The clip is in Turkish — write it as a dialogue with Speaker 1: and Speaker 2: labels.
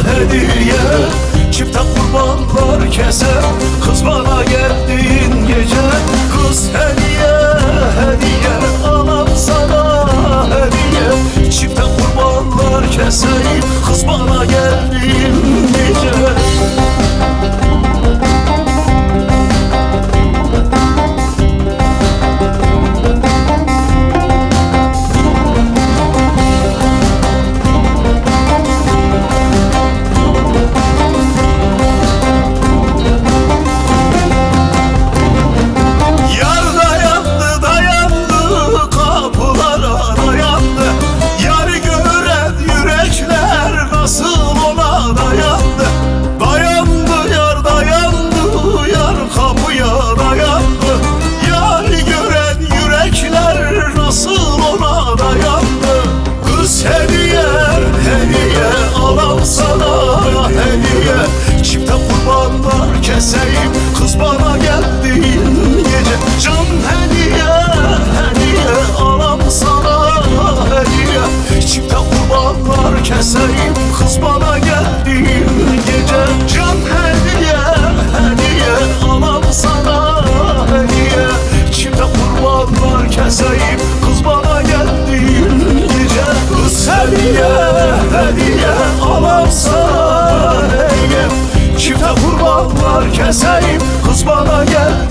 Speaker 1: hediye, çifte kurbanlar keser kız bana geldiğin gece. Kız hediye hediye, anam sana hediye, çifte kurbanlar keseyim kız bana geldiğin gece. Çifte kurbanlar keseyim kız bana geldiğin gece. Can hediye hediye, anam sana hediye, çifte kurbanlar keseyim kız bana geldiğin gece. Can hediye hediye, anam sana hediye, çifte kurbanlar keseyim kız bana geldiğin gece. Kız hediye hediye, anam sana hediye, çifte kurbanlar keseyim kız bana gel.